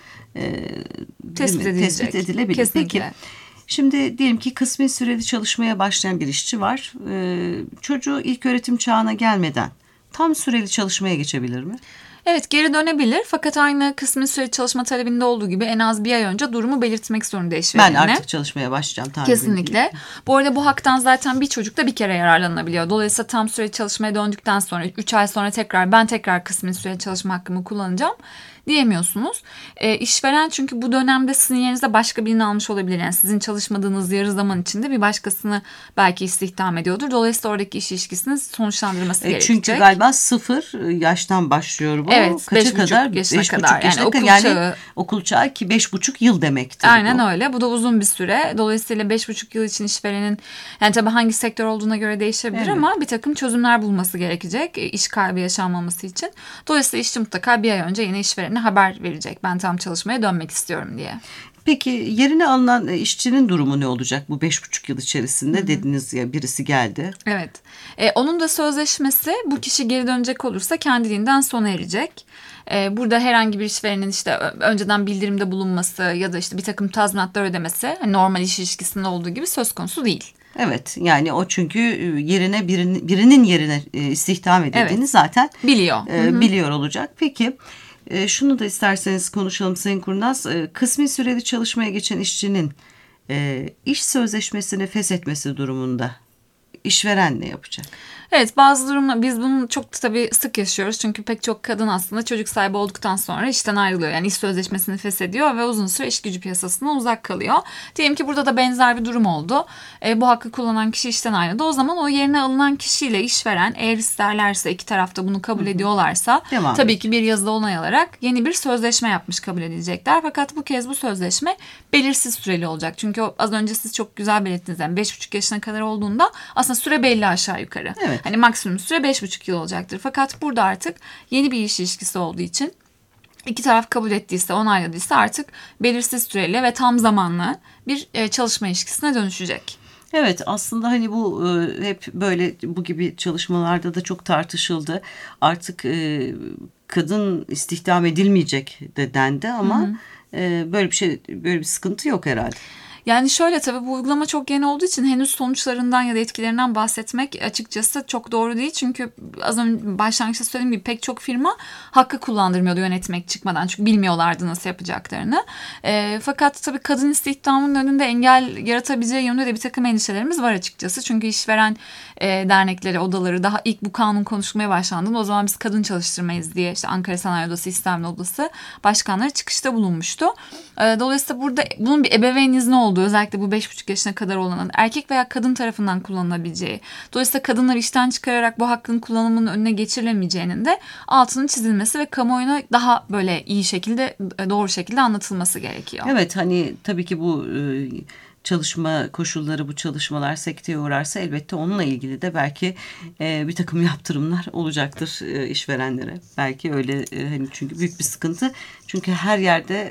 tespit edilebilir. Kesinlikle. Peki, şimdi diyelim ki kısmi süreli çalışmaya başlayan bir işçi var. Çocuğu ilköğretim çağına gelmeden tam süreli çalışmaya geçebilir mi? Evet, geri dönebilir fakat aynı kısmi süreli çalışma talebinde olduğu gibi en az bir ay önce durumu belirtmek zorunda işverenine. Ben artık çalışmaya başlayacağım. Kesinlikle. Bu arada bu haktan zaten bir çocuk da bir kere yararlanabiliyor. Dolayısıyla tam süreli çalışmaya döndükten sonra 3 ay sonra tekrar kısmi süreli çalışma hakkımı kullanacağım diyemiyorsunuz. İşveren çünkü bu dönemde sizin yerinizde başka birini almış olabilir. Yani sizin çalışmadığınız yarı zaman içinde bir başkasını belki istihdam ediyordur. Dolayısıyla oradaki iş ilişkisini sonuçlandırması gerekecek. Çünkü galiba 0 yaştan başlıyor bu. Evet, kaça kadar? 5,5 yaşına kadar. Yani okul çağı ki 5,5 yıl demektir. Aynen öyle. Bu da uzun bir süre. Dolayısıyla 5,5 yıl için işverenin, yani tabii hangi sektör olduğuna göre değişebilir ama bir takım çözümler bulması gerekecek iş kaybı yaşanmaması için. Dolayısıyla işçi mutlaka bir ay önce yine işverene haber verecek. Ben tam çalışmaya dönmek istiyorum diye. Peki yerine alınan işçinin durumu ne olacak bu 5,5 yıl içerisinde? Dediniz ya, birisi geldi. Evet. Onun da sözleşmesi bu kişi geri dönecek olursa kendiliğinden sona erecek. Burada herhangi bir işverenin işte önceden bildirimde bulunması ya da işte bir takım tazminatlar ödemesi normal iş ilişkisinde olduğu gibi söz konusu değil. Evet, yani o çünkü yerine birinin yerine istihdam edildiğini zaten biliyor. Biliyor olacak. Peki şunu da isterseniz konuşalım Sayın Kurnaz. Kısmi süreli çalışmaya geçen işçinin iş sözleşmesini feshetmesi durumunda işveren ne yapacak? Evet, bazı durumda biz bunu çok tabii sık yaşıyoruz. Çünkü pek çok kadın aslında çocuk sahibi olduktan sonra işten ayrılıyor. Yani iş sözleşmesini feshediyor ve uzun süre iş gücü piyasasından uzak kalıyor. Diyelim ki burada da benzer bir durum oldu. Bu hakkı kullanan kişi işten ayrıldı. O zaman o yerine alınan kişiyle işveren eğer isterlerse, iki tarafta bunu kabul ediyorlarsa tabii ki bir yazılı onay alarak yeni bir sözleşme yapmış kabul edilecekler. Fakat bu kez bu sözleşme belirsiz süreli olacak. Çünkü az önce siz çok güzel belirttiniz. Yani 5,5 yaşına kadar olduğunda aslında süre belli aşağı yukarı. Evet. Hani maksimum süre 5,5 yıl olacaktır. Fakat burada artık yeni bir iş ilişkisi olduğu için iki taraf kabul ettiyse, onayladıysa artık belirsiz süreli ve tam zamanlı bir çalışma ilişkisine dönüşecek. Evet, aslında hani bu hep böyle bu gibi çalışmalarda da çok tartışıldı. Artık kadın istihdam edilmeyecek de dendi ama böyle bir sıkıntı yok herhalde. Yani şöyle, tabii bu uygulama çok yeni olduğu için henüz sonuçlarından ya da etkilerinden bahsetmek açıkçası çok doğru değil. Çünkü az önce başlangıçta söylediğim gibi pek çok firma hakkı kullandırmıyordu yönetmek çıkmadan. Çünkü bilmiyorlardı nasıl yapacaklarını. Fakat tabii kadın istihdamının önünde engel yaratabileceği yönünde de bir takım endişelerimiz var açıkçası. Çünkü işveren dernekleri, odaları daha ilk bu kanun konuşulmaya başlandığında o zaman biz kadın çalıştırmayız diye işte Ankara Sanayi Odası, İstanbul Odası başkanları çıkışta bulunmuştu. Dolayısıyla burada bunun bir ebeveyn izni olduğu, özellikle bu 5,5 yaşına kadar olanın erkek veya kadın tarafından kullanılabileceği, dolayısıyla kadınları işten çıkararak bu hakkın kullanımının önüne geçirilemeyeceğinin de altının çizilmesi ve kamuoyuna daha böyle iyi şekilde, doğru şekilde anlatılması gerekiyor. Evet, hani tabii ki bu çalışma koşulları, bu çalışmalar sekteye uğrarsa elbette onunla ilgili de belki bir takım yaptırımlar olacaktır işverenlere. Belki öyle, hani çünkü büyük bir sıkıntı. Çünkü her yerde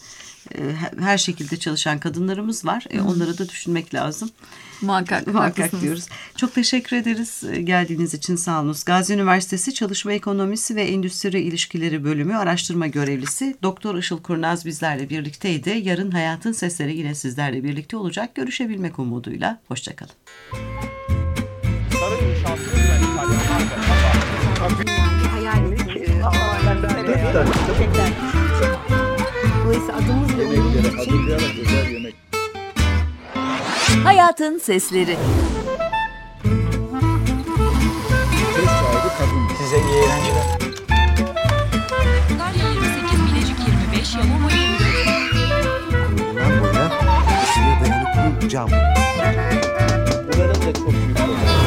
her şekilde çalışan kadınlarımız var. Onları da düşünmek lazım. Muhakkak diyoruz. Çok teşekkür ederiz geldiğiniz için, sağ olunuz. Gazi Üniversitesi Çalışma Ekonomisi ve Endüstri İlişkileri Bölümü araştırma görevlisi Doktor Işıl Kurnaz bizlerle birlikteydi. Yarın Hayatın Sesleri yine sizlerle birlikte olacak. Görüşebilmek umuduyla. Hoşçakalın. Dolayısıyla adımız ve umudumuz için Hayatın Sesleri. Size iyi eğlenceler. çalışıyor. Bu mühim. Bundan boya ısıya dayanıklı cam. Buranın da çok büyük problemi.